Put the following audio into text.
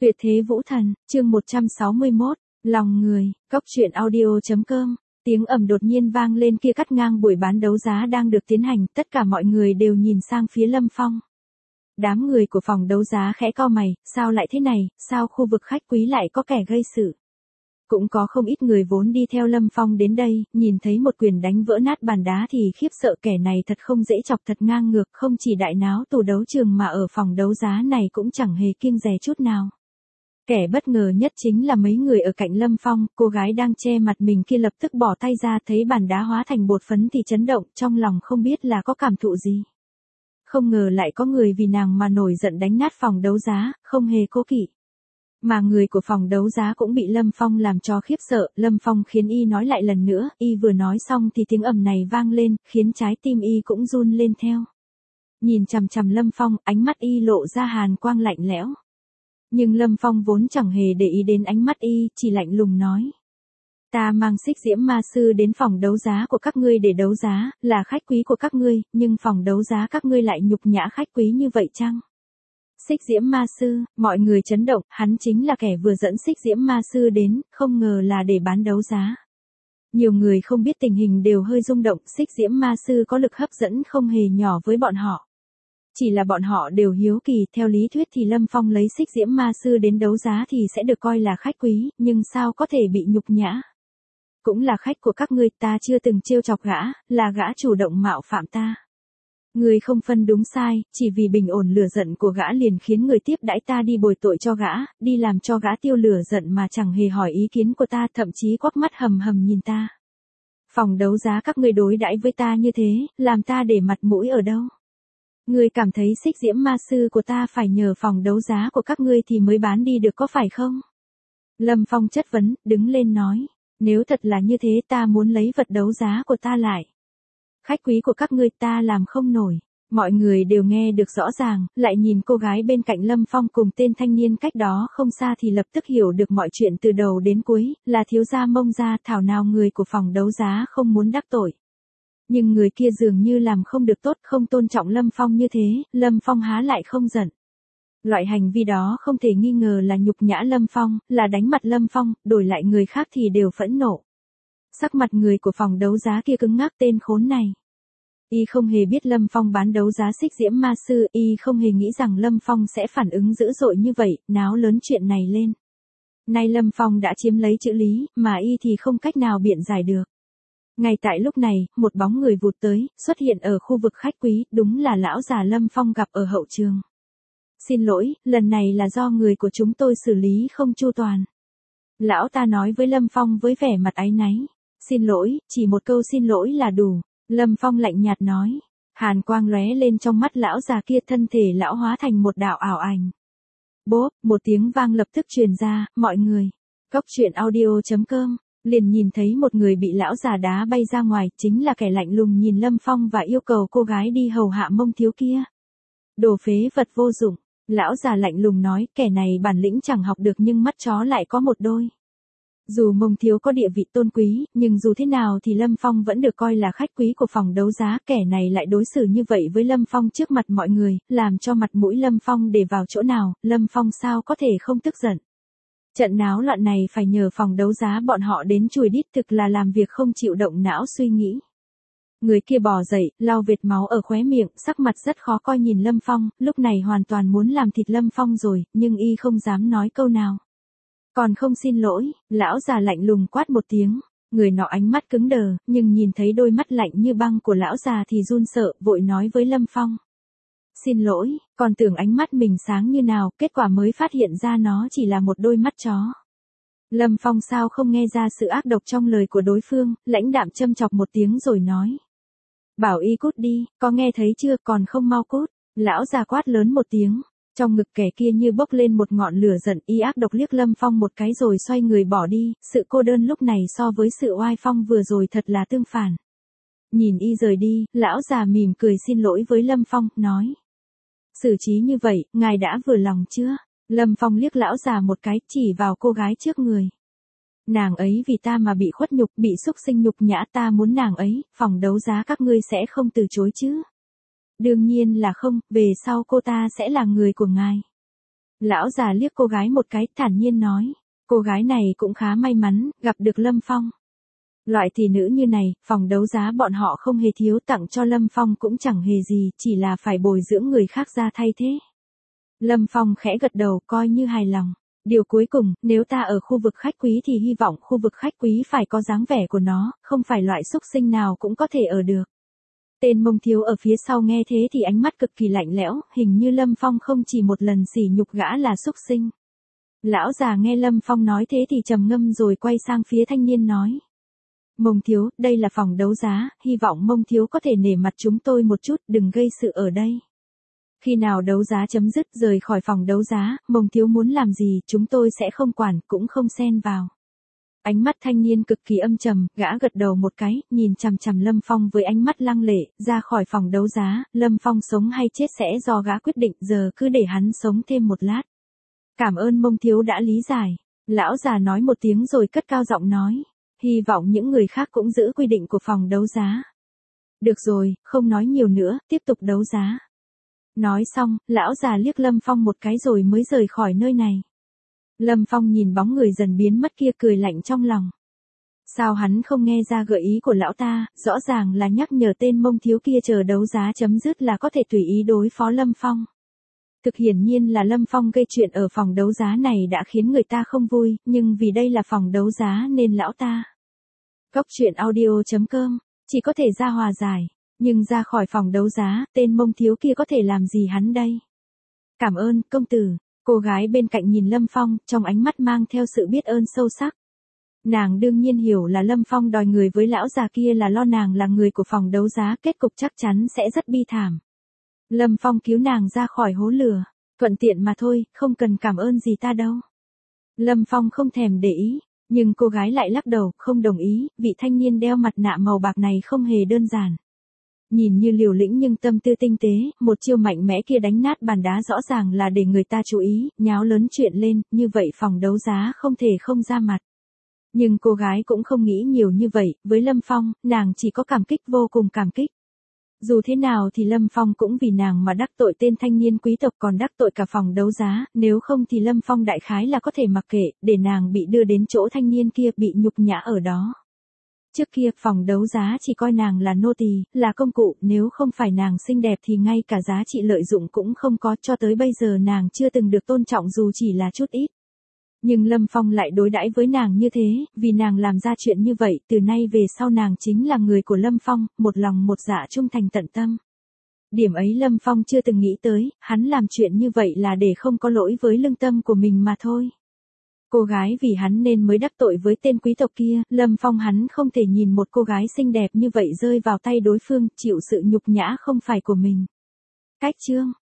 Tuyệt thế vũ thần, chương 161, lòng người, cốc truyện audio.com. Tiếng ầm đột nhiên vang lên kia cắt ngang buổi bán đấu giá đang được tiến hành, tất cả mọi người đều nhìn sang phía Lâm Phong. Đám người của phòng đấu giá khẽ cau mày, sao lại thế này, sao khu vực khách quý lại có kẻ gây sự. Cũng có không ít người vốn đi theo Lâm Phong đến đây, nhìn thấy một quyền đánh vỡ nát bàn đá thì khiếp sợ, kẻ này thật không dễ chọc, thật ngang ngược, không chỉ đại náo tù đấu trường mà ở phòng đấu giá này cũng chẳng hề kiêng dè chút nào. Kẻ bất ngờ nhất chính là mấy người ở cạnh Lâm Phong, cô gái đang che mặt mình kia lập tức bỏ tay ra, thấy bàn đá hóa thành bột phấn thì chấn động, trong lòng không biết là có cảm thụ gì. Không ngờ lại có người vì nàng mà nổi giận đánh nát phòng đấu giá, không hề cố kỵ. Mà người của phòng đấu giá cũng bị Lâm Phong làm cho khiếp sợ, Lâm Phong khiến y nói lại lần nữa, y vừa nói xong thì tiếng ầm này vang lên, khiến trái tim y cũng run lên theo. Nhìn chằm chằm Lâm Phong, ánh mắt y lộ ra hàn quang lạnh lẽo. Nhưng Lâm Phong vốn chẳng hề để ý đến ánh mắt y, chỉ lạnh lùng nói. Ta mang Xích Diễm Ma Sư đến phòng đấu giá của các ngươi để đấu giá, là khách quý của các ngươi, nhưng phòng đấu giá các ngươi lại nhục nhã khách quý như vậy chăng? Xích Diễm Ma Sư, mọi người chấn động, hắn chính là kẻ vừa dẫn Xích Diễm Ma Sư đến, không ngờ là để bán đấu giá. Nhiều người không biết tình hình đều hơi rung động, Xích Diễm Ma Sư có lực hấp dẫn không hề nhỏ với bọn họ. Chỉ là bọn họ đều hiếu kỳ, theo lý thuyết thì Lâm Phong lấy Xích Diễm Ma Sư đến đấu giá thì sẽ được coi là khách quý, nhưng sao có thể bị nhục nhã. Cũng là khách của các ngươi, ta chưa từng trêu chọc gã, là gã chủ động mạo phạm ta. Người không phân đúng sai, chỉ vì bình ổn lửa giận của gã liền khiến người tiếp đãi ta đi bồi tội cho gã, đi làm cho gã tiêu lửa giận mà chẳng hề hỏi ý kiến của ta, thậm chí quắc mắt hầm hầm nhìn ta. Phòng đấu giá các ngươi đối đãi với ta như thế, làm ta để mặt mũi ở đâu? Ngươi cảm thấy Xích Diễm Ma Sư của ta phải nhờ phòng đấu giá của các ngươi thì mới bán đi được có phải không? Lâm Phong chất vấn, đứng lên nói, nếu thật là như thế ta muốn lấy vật đấu giá của ta lại. Khách quý của các ngươi ta làm không nổi. Mọi người đều nghe được rõ ràng, lại nhìn cô gái bên cạnh Lâm Phong cùng tên thanh niên cách đó không xa thì lập tức hiểu được mọi chuyện từ đầu đến cuối, là thiếu gia Mông gia, thảo nào người của phòng đấu giá không muốn đắc tội. Nhưng người kia dường như làm không được tốt, không tôn trọng Lâm Phong như thế, Lâm Phong há lại không giận. Loại hành vi đó không thể nghi ngờ là nhục nhã Lâm Phong, là đánh mặt Lâm Phong, đổi lại người khác thì đều phẫn nộ. Sắc mặt người của phòng đấu giá kia cứng ngắc, tên khốn này. Y không hề biết Lâm Phong bán đấu giá Xích Diễm Ma Sư, y không hề nghĩ rằng Lâm Phong sẽ phản ứng dữ dội như vậy, náo lớn chuyện này lên. Nay Lâm Phong đã chiếm lấy chữ lý, mà y thì không cách nào biện giải được. Ngay tại lúc này, một bóng người vụt tới, xuất hiện ở khu vực khách quý, đúng là lão già Lâm Phong gặp ở hậu trường. Xin lỗi, lần này là do người của chúng tôi xử lý không chu toàn. Lão ta nói với Lâm Phong với vẻ mặt áy náy. Xin lỗi, chỉ một câu xin lỗi là đủ. Lâm Phong lạnh nhạt nói. Hàn quang lóe lên trong mắt lão già kia, thân thể lão hóa thành một đạo ảo ảnh. Bốp, một tiếng vang lập tức truyền ra, mọi người. Cốc truyện audio.com. Liền nhìn thấy một người bị lão già đá bay ra ngoài, chính là kẻ lạnh lùng nhìn Lâm Phong và yêu cầu cô gái đi hầu hạ Mông thiếu kia. Đồ phế vật vô dụng, lão già lạnh lùng nói, kẻ này bản lĩnh chẳng học được nhưng mắt chó lại có một đôi. Dù Mông thiếu có địa vị tôn quý, nhưng dù thế nào thì Lâm Phong vẫn được coi là khách quý của phòng đấu giá, kẻ này lại đối xử như vậy với Lâm Phong trước mặt mọi người, làm cho mặt mũi Lâm Phong để vào chỗ nào, Lâm Phong sao có thể không tức giận. Trận náo loạn này phải nhờ phòng đấu giá bọn họ đến chùi đít, thực là làm việc không chịu động não suy nghĩ. Người kia bò dậy, lau vệt máu ở khóe miệng, sắc mặt rất khó coi nhìn Lâm Phong, lúc này hoàn toàn muốn làm thịt Lâm Phong rồi, nhưng y không dám nói câu nào. Còn không xin lỗi, lão già lạnh lùng quát một tiếng, người nọ ánh mắt cứng đờ, nhưng nhìn thấy đôi mắt lạnh như băng của lão già thì run sợ, vội nói với Lâm Phong. Xin lỗi, còn tưởng ánh mắt mình sáng như nào, kết quả mới phát hiện ra nó chỉ là một đôi mắt chó. Lâm Phong sao không nghe ra sự ác độc trong lời của đối phương, lãnh đạm châm chọc một tiếng rồi nói. Bảo y cút đi, có nghe thấy chưa, còn không mau cút. Lão già quát lớn một tiếng, trong ngực kẻ kia như bốc lên một ngọn lửa giận, y ác độc liếc Lâm Phong một cái rồi xoay người bỏ đi, sự cô đơn lúc này so với sự oai phong vừa rồi thật là tương phản. Nhìn y rời đi, lão già mỉm cười xin lỗi với Lâm Phong, nói. Xử trí như vậy, ngài đã vừa lòng chưa? Lâm Phong liếc lão già một cái, chỉ vào cô gái trước người. Nàng ấy vì ta mà bị khuất nhục, bị xúc sinh nhục nhã, ta muốn nàng ấy, phòng đấu giá các ngươi sẽ không từ chối chứ? Đương nhiên là không, về sau cô ta sẽ là người của ngài. Lão già liếc cô gái một cái, thản nhiên nói. Cô gái này cũng khá may mắn, gặp được Lâm Phong. Loại tỷ nữ như này, phòng đấu giá bọn họ không hề thiếu, tặng cho Lâm Phong cũng chẳng hề gì, chỉ là phải bồi dưỡng người khác ra thay thế. Lâm Phong khẽ gật đầu, coi như hài lòng. Điều cuối cùng, nếu ta ở khu vực khách quý thì hy vọng khu vực khách quý phải có dáng vẻ của nó, không phải loại xúc sinh nào cũng có thể ở được. Tên Mông Thiếu ở phía sau nghe thế thì ánh mắt cực kỳ lạnh lẽo, hình như Lâm Phong không chỉ một lần sỉ nhục gã là xúc sinh. Lão già nghe Lâm Phong nói thế thì trầm ngâm rồi quay sang phía thanh niên nói. Mông Thiếu, đây là phòng đấu giá, hy vọng Mông Thiếu có thể nể mặt chúng tôi một chút, đừng gây sự ở đây. Khi nào đấu giá chấm dứt rời khỏi phòng đấu giá, Mông Thiếu muốn làm gì chúng tôi sẽ không quản, cũng không xen vào. Ánh mắt thanh niên cực kỳ âm trầm, gã gật đầu một cái, nhìn chằm chằm Lâm Phong với ánh mắt lăng lệ, ra khỏi phòng đấu giá, Lâm Phong sống hay chết sẽ do gã quyết định, giờ cứ để hắn sống thêm một lát. Cảm ơn Mông Thiếu đã lý giải. Lão già nói một tiếng rồi cất cao giọng nói. Hy vọng những người khác cũng giữ quy định của phòng đấu giá. Được rồi, không nói nhiều nữa, tiếp tục đấu giá. Nói xong, lão già liếc Lâm Phong một cái rồi mới rời khỏi nơi này. Lâm Phong nhìn bóng người dần biến mất kia cười lạnh trong lòng. Sao hắn không nghe ra gợi ý của lão ta, rõ ràng là nhắc nhở tên Mông Thiếu kia chờ đấu giá chấm dứt là có thể tùy ý đối phó Lâm Phong. Thực hiển nhiên là Lâm Phong gây chuyện ở phòng đấu giá này đã khiến người ta không vui, nhưng vì đây là phòng đấu giá nên lão ta. Cốc truyện audio.com, chỉ có thể ra hòa giải, nhưng ra khỏi phòng đấu giá, tên Mông Thiếu kia có thể làm gì hắn đây? Cảm ơn, công tử. Cô gái bên cạnh nhìn Lâm Phong, trong ánh mắt mang theo sự biết ơn sâu sắc. Nàng đương nhiên hiểu là Lâm Phong đòi người với lão già kia là lo nàng là người của phòng đấu giá, kết cục chắc chắn sẽ rất bi thảm. Lâm Phong cứu nàng ra khỏi hố lửa, thuận tiện mà thôi, không cần cảm ơn gì ta đâu. Lâm Phong không thèm để ý, nhưng cô gái lại lắc đầu, không đồng ý, vị thanh niên đeo mặt nạ màu bạc này không hề đơn giản. Nhìn như liều lĩnh nhưng tâm tư tinh tế, một chiêu mạnh mẽ kia đánh nát bàn đá rõ ràng là để người ta chú ý, nháo lớn chuyện lên, như vậy phòng đấu giá không thể không ra mặt. Nhưng cô gái cũng không nghĩ nhiều như vậy, với Lâm Phong, nàng chỉ có cảm kích, vô cùng cảm kích. Dù thế nào thì Lâm Phong cũng vì nàng mà đắc tội tên thanh niên quý tộc còn đắc tội cả phòng đấu giá, nếu không thì Lâm Phong đại khái là có thể mặc kệ, để nàng bị đưa đến chỗ thanh niên kia bị nhục nhã ở đó. Trước kia, phòng đấu giá chỉ coi nàng là nô tỳ, là công cụ, nếu không phải nàng xinh đẹp thì ngay cả giá trị lợi dụng cũng không có, cho tới bây giờ nàng chưa từng được tôn trọng dù chỉ là chút ít. Nhưng Lâm Phong lại đối đãi với nàng như thế, vì nàng làm ra chuyện như vậy, từ nay về sau nàng chính là người của Lâm Phong, một lòng một dạ trung thành tận tâm. Điểm ấy Lâm Phong chưa từng nghĩ tới, hắn làm chuyện như vậy là để không có lỗi với lương tâm của mình mà thôi. Cô gái vì hắn nên mới đắc tội với tên quý tộc kia, Lâm Phong hắn không thể nhìn một cô gái xinh đẹp như vậy rơi vào tay đối phương, chịu sự nhục nhã không phải của mình. Cách chương